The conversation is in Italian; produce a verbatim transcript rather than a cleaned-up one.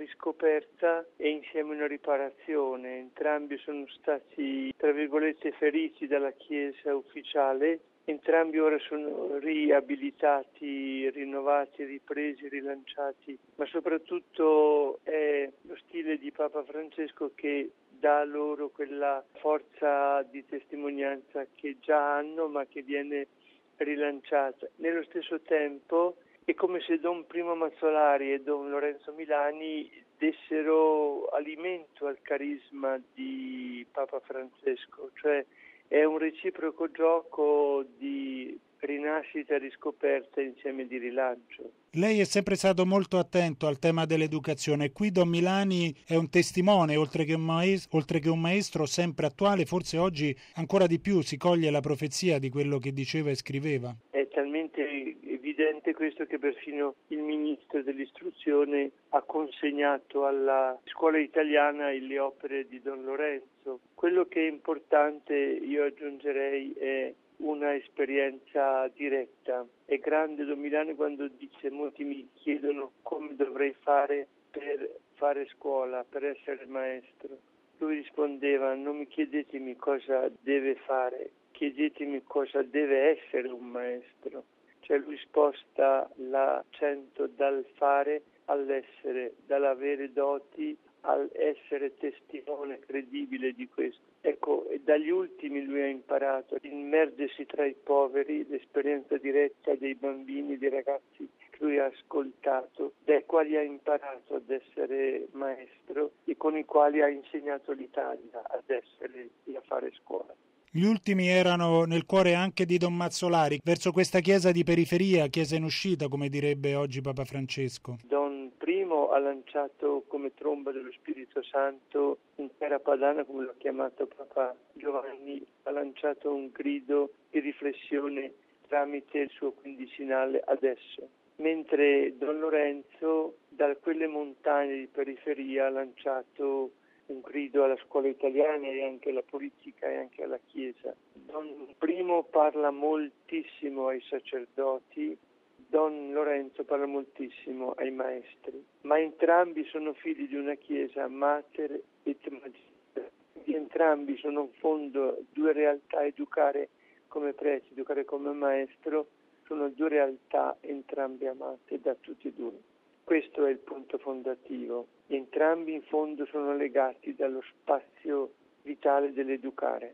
riscoperta e insieme una riparazione. Entrambi sono stati, tra virgolette, feriti dalla Chiesa ufficiale. Entrambi ora sono riabilitati, rinnovati, ripresi, rilanciati, ma soprattutto è lo stile di Papa Francesco che dà loro quella forza di testimonianza che già hanno, ma che viene rilanciata. Nello stesso tempo è come se Don Primo Mazzolari e Don Lorenzo Milani dessero alimento al carisma di Papa Francesco, cioè è un reciproco gioco di rinascita e riscoperta insieme di rilancio. Lei è sempre stato molto attento al tema dell'educazione. Qui Don Milani è un testimone, oltre che un maestro, oltre che un maestro sempre attuale, forse oggi ancora di più si coglie la profezia di quello che diceva e scriveva. È talmente evidente questo che perfino il ministro dell'istruzione ha consegnato alla scuola italiana le opere di Don Lorenzo. Quello che è importante, io aggiungerei, è una esperienza diretta. È grande Don Milani quando dice: molti mi chiedono come dovrei fare per fare scuola, per essere maestro. Lui rispondeva: non mi chiedetemi cosa deve fare, chiedetemi cosa deve essere un maestro. Cioè lui sposta l'accento dal fare all'essere, dall'avere doti all'essere testimone credibile di questo. Ecco, e dagli ultimi lui ha imparato ad immergersi tra i poveri, l'esperienza diretta dei bambini, dei ragazzi che lui ha ascoltato, dai quali ha imparato ad essere maestro e con i quali ha insegnato l'Italia ad essere e a fare scuola. Gli ultimi erano nel cuore anche di Don Mazzolari, verso questa chiesa di periferia, chiesa in uscita, come direbbe oggi Papa Francesco. Don Primo ha lanciato come tromba dello Spirito Santo in terra padana, come l'ha chiamato Papa Giovanni, ha lanciato un grido di riflessione tramite il suo quindicinale adesso. Mentre Don Lorenzo da quelle montagne di periferia ha lanciato un grido alla scuola italiana e anche alla politica e anche alla Chiesa. Don Primo parla moltissimo ai sacerdoti, Don Lorenzo parla moltissimo ai maestri, ma entrambi sono figli di una Chiesa mater et magister. Entrambi sono in fondo due realtà, educare come prete, educare come maestro, sono due realtà entrambe amate da tutti e due. Questo è il punto fondativo. Entrambi in fondo sono legati dallo spazio vitale dell'educare.